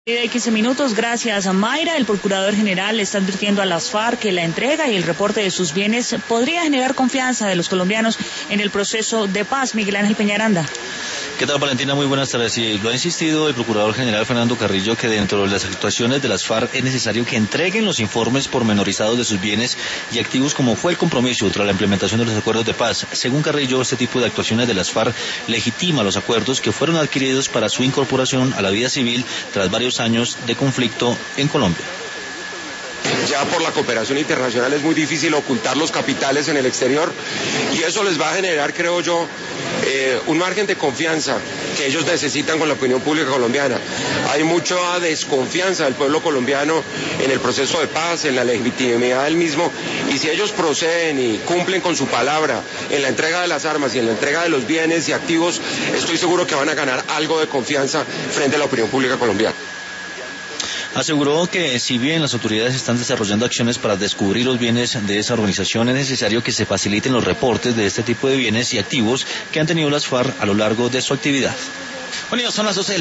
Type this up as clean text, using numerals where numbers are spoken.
De 15 minutos, gracias a Mayra. El procurador general está advirtiendo a las FARC que la entrega y el reporte de sus bienes podría generar confianza de los colombianos en el proceso de paz. Miguel Ángel Peñaranda. ¿Qué tal, Valentina? Muy buenas tardes. Sí, lo ha insistido el procurador general Fernando Carrillo, que dentro de las actuaciones de las FARC es necesario que entreguen los informes pormenorizados de sus bienes y activos, como fue el compromiso tras la implementación de los acuerdos de paz. Según Carrillo, este tipo de actuaciones de las FARC legitima los acuerdos que fueron adquiridos para su incorporación a la vida civil tras varios años de conflicto en Colombia. Ya por la cooperación internacional es muy difícil ocultar los capitales en el exterior y eso les va a generar, creo yo, un margen de confianza que ellos necesitan con la opinión pública colombiana. Hay mucha desconfianza del pueblo colombiano en el proceso de paz, en la legitimidad del mismo, y si ellos proceden y cumplen con su palabra en la entrega de las armas y en la entrega de los bienes y activos, estoy seguro que van a ganar algo de confianza frente a la opinión pública colombiana. Aseguró que si bien las autoridades están desarrollando acciones para descubrir los bienes de esa organización, es necesario que se faciliten los reportes de este tipo de bienes y activos que han tenido las FARC a lo largo de su actividad. Bueno, son las 12 del